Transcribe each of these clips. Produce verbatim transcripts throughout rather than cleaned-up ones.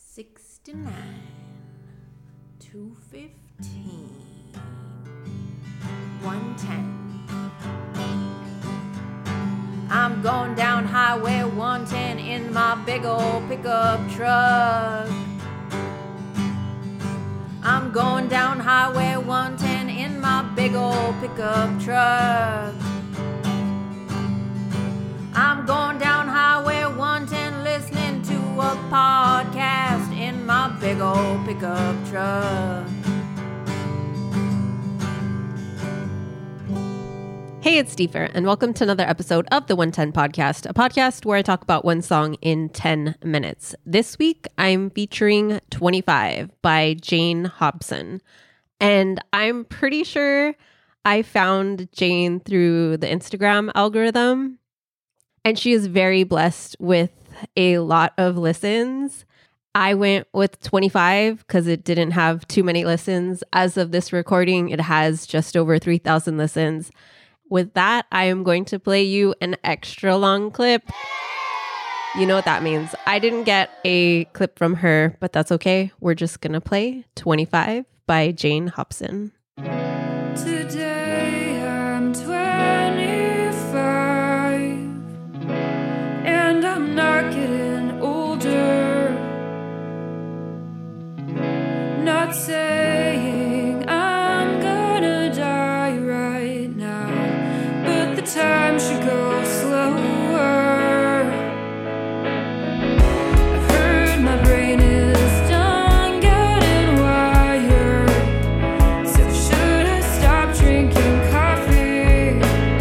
sixty-nine, two fifteen, one ten. I'm going down Highway one ten in my big old pickup truck. I'm going down Highway one ten in my big old pickup truck. I'm going down Highway one ten listening to a podcast in my big old pickup truck. Hey, it's Stefer, and welcome to another episode of the one ten Podcast, a podcast where I talk about one song in ten minutes. This week, I'm featuring twenty-five by Jane Hobson, and I'm pretty sure I found Jane through the Instagram algorithm, and she is very blessed with a lot of listens. I went with twenty-five because it didn't have too many listens. As of this recording, it has just over three thousand listens. With that, I am going to play you an extra long clip. You know what that means. I didn't get a clip from her, but that's okay. We're just going to play twenty-five by Jane Hobson. Today I'm twenty-five, and I'm not getting older. Not saying I'm gonna die right now, but the time should go slower. I've heard my brain is done getting wired, so should I stop drinking coffee?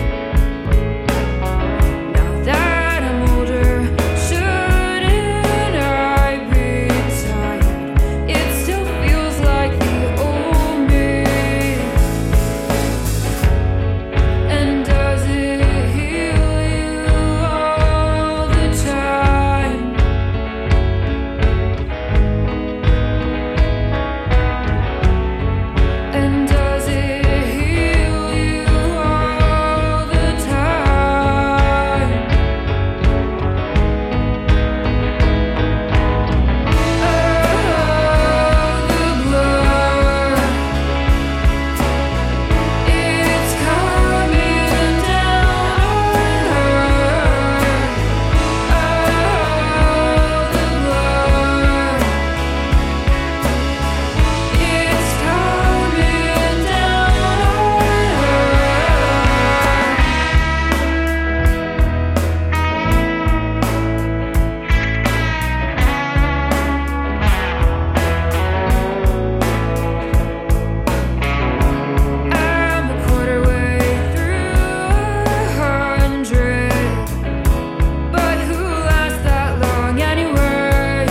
Now that I'm older, shouldn't I be tired? It still feels like the old me. And does it heal you all the time? And does it heal you all the time? Oh, the blur, it's coming down on her. Oh, the blur, it's coming down on her. I'm a quarter way through a hundred, but who lasts that long anyway?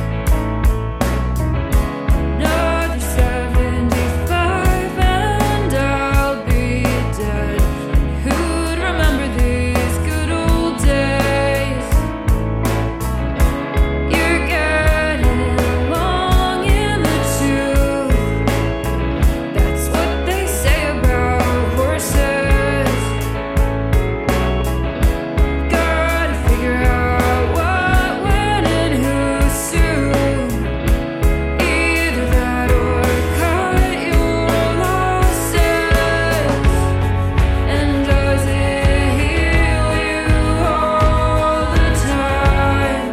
Another seventy-five and I'll be dead. Who'd remember these good old days? You're getting long in the tooth. That's what they say about horses. Gotta figure out what, when, and who soon. Either that or cut your losses. And does it heal you all the time?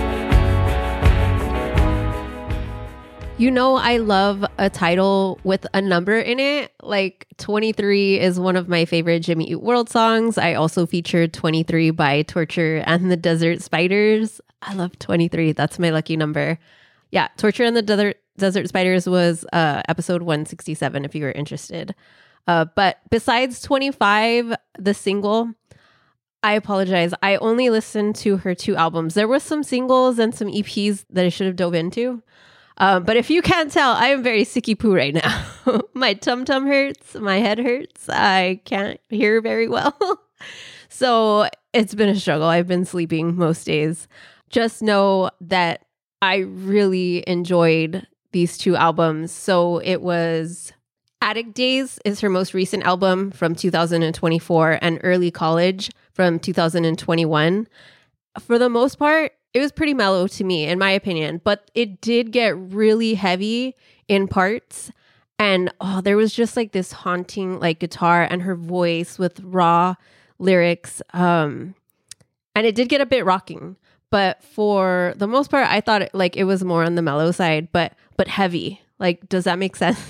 You know, I love a title with a number in it. Like twenty-three is one of my favorite Jimmy Eat World songs. I also featured twenty-three by Torture and the Desert Spiders. I love twenty-three. That's my lucky number. Yeah, Torture and the Desert, Desert Spiders was uh, episode one sixty-seven if you were interested. Uh, but besides twenty-five, the single, I apologize. I only listened to her two albums. There were some singles and some E Ps that I should have dove into. Um, but if you can't tell, I am very sicky poo right now. My tum-tum hurts. My head hurts. I can't hear very well. So it's been a struggle. I've been sleeping most days. Just know that I really enjoyed these two albums. So it was Addict Days is her most recent album from two thousand twenty-four, and Early College from two thousand twenty-one. For the most part, it was pretty mellow to me, in my opinion, but it did get really heavy in parts. And oh, there was just like this haunting like guitar and her voice with raw lyrics. Um, and it did get a bit rocking, but for the most part, I thought it, like it was more on the mellow side, but but heavy. Like, does that make sense?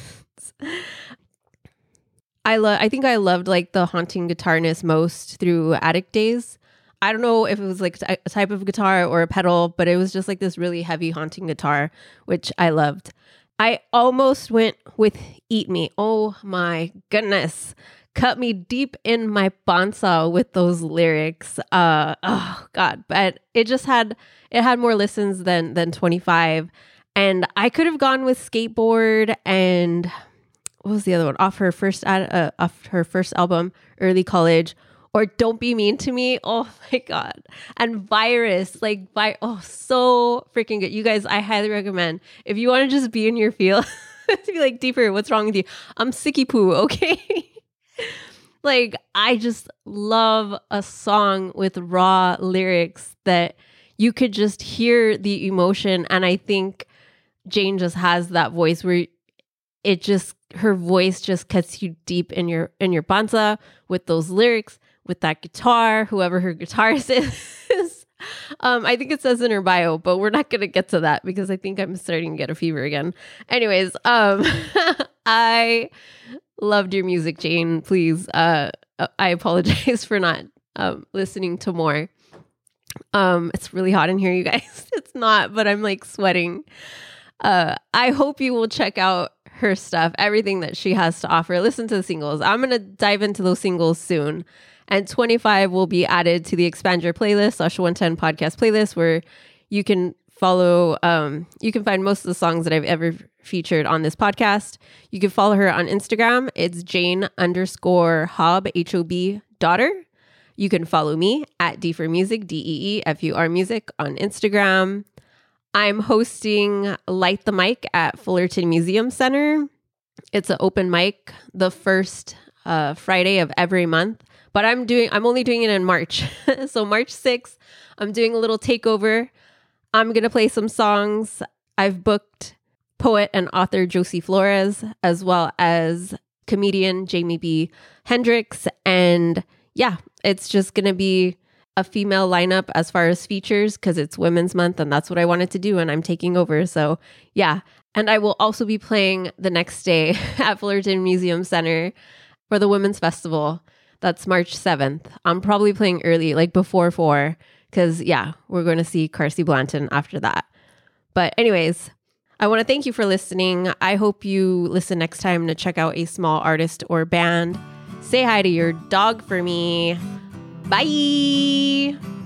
I love. I think I loved like the haunting guitarness most through Attic Days. I don't know if it was like a type of guitar or a pedal, but it was just like this really heavy haunting guitar, which I loved. I almost went with Eat Me. Oh my goodness. Cut me deep in my bonsa with those lyrics. Uh, oh God. But it just had, it had more listens than, than twenty-five. And I could have gone with Skateboard and what was the other one? Off her first, ad, uh, off her first album, Early College, or Don't Be Mean to Me. Oh my God. And Virus, like, vi- oh, so freaking good. You guys, I highly recommend. If you want to just be in your field, to be like, deeper, what's wrong with you? I'm sicky poo, okay? Like, I just love a song with raw lyrics that you could just hear the emotion. And I think Jane just has that voice where it just, her voice just cuts you deep in your, in your panza with those lyrics, with that guitar, whoever her guitarist is. um, I think it says in her bio, but we're not going to get to that because I think I'm starting to get a fever again. Anyways, um, I loved your music, Jane. Please, uh, I apologize for not um, listening to more. Um, it's really hot in here, you guys. It's not, but I'm like sweating. Uh, I hope you will check out her stuff, everything that she has to offer. Listen to the singles. I'm going to dive into those singles soon. And twenty-five will be added to the Expand Your Playlist slash one ten podcast playlist, where you can follow, um, you can find most of the songs that I've ever featured on this podcast. You can follow her on Instagram. It's Jane underscore Hob, H O B daughter. You can follow me at D for Music, D E E F U R Music on Instagram. I'm hosting Light the Mic at Fullerton Museum Center. It's an open mic the first uh, Friday of every month. But I'm doing, I'm only doing it in March. So March sixth, I'm doing a little takeover. I'm going to play some songs. I've booked poet and author Josie Flores, as well as comedian Jamie B. Hendricks. And yeah, it's just going to be a female lineup as far as features because it's Women's Month and that's what I wanted to do. And I'm taking over. So yeah. And I will also be playing the next day at Fullerton Museum Center for the Women's Festival. That's March seventh. I'm probably playing early, like before four, because yeah, we're going to see Carsey Blanton after that. But anyways, I want to thank you for listening. I hope you listen next time to check out a small artist or band. Say hi to your dog for me. Bye.